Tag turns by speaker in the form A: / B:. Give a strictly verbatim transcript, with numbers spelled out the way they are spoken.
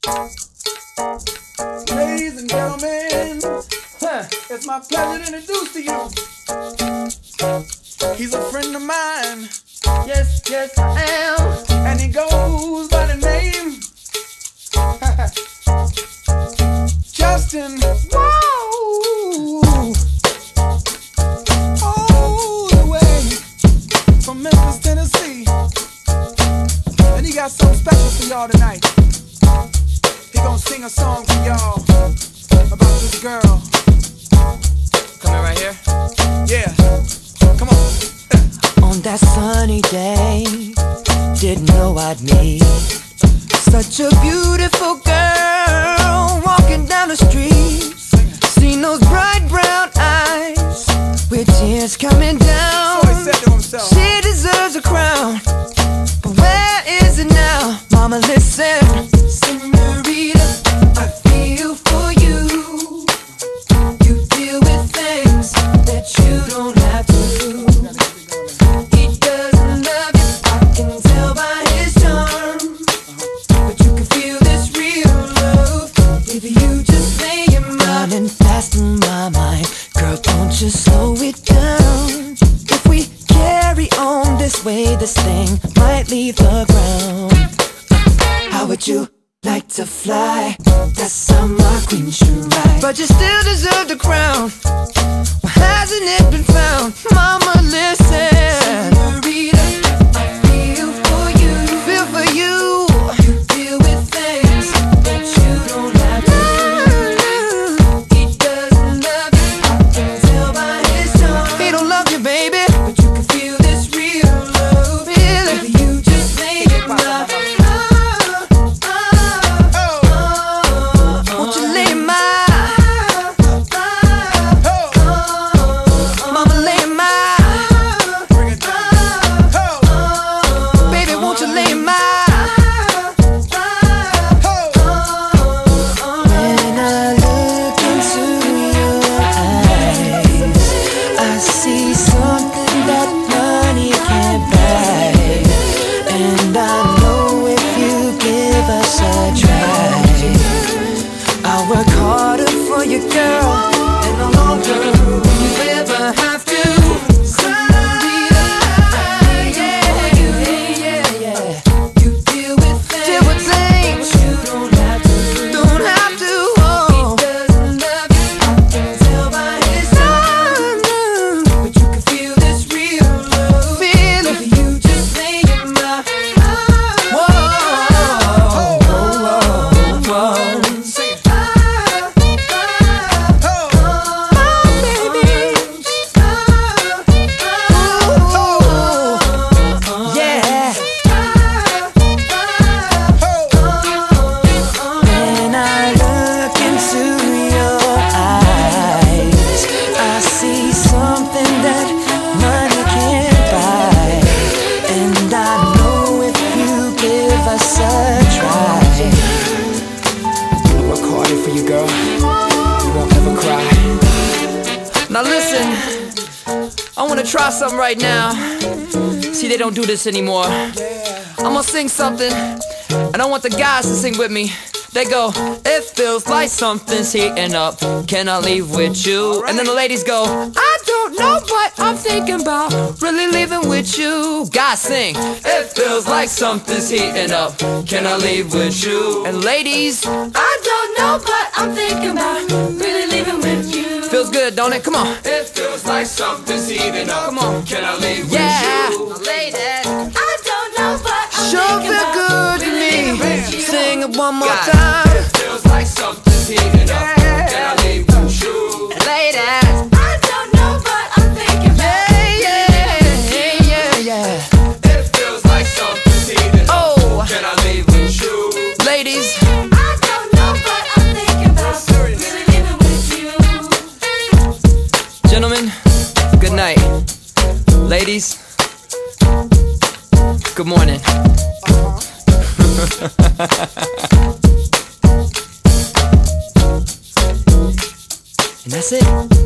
A: Ladies and gentlemen, huh, it's my pleasure to introduce to you. He's a friend of mine. Yes, yes, I am. And he goes by the name Justin. Whoa! All the way from Memphis, Tennessee. And he got something special for y'all tonight. He gonna sing a song for y'all about this girl. Coming right here? Yeah. Come on.
B: On that sunny day, didn't know I'd meet such a beautiful girl walking down the street. Seen those bright brown eyes with tears coming down.
A: So he said to himself,
B: she deserves a crown, but where is it now? Mama, listen. Senorita, I feel for you. You deal with things that you don't have to do. He doesn't love you, I can tell by his charm, but you can feel this real love if you just lay your mind and fast in my mind. Girl, don't you slow it down. If we carry on this way, this thing might leave the ground. How would you like to fly? That's how my queen should ride. But you still deserve the crown. Why hasn't it been found? Mama, listen. Senorita, I feel for you. Feel for you. You deal with things that you don't have to do. He doesn't love you, I can tell by his charm. He don't love you, baby, but you can feel this real love. Feel it. If you just lay it down.
C: Now listen, I wanna try something right now. See, they don't do this anymore. I'm gonna sing something, and I want the guys to sing with me. They go, it feels like something's heating up, can I leave with you? And then the ladies go, I don't know, but I'm thinking about really leaving with you. Guys sing, it feels like something's heating up, can I leave with you? And ladies, I don't know, but I'm thinking about really leaving with you. Feels good, don't it? Come on.
D: It feels like something's heating up.
C: Come on.
D: Can I leave
C: yeah.
D: with you?
C: Now, ladies,
E: I don't know, but I'm
B: sure
E: thinking
B: feel
E: about
B: good to me. Sing it one more
C: God.
B: time.
D: It feels like something's heating up. Can I leave with you?
C: ladies.
E: I don't know, but I'm thinking about
B: Yeah, yeah, yeah, yeah.
D: It feels like something's heating up.
C: Oh.
D: Can I leave with you?
C: Ladies,
E: I don't know, but I'm thinking about really living with you.
C: gentlemen, good night. Ladies, good morning. And that's it.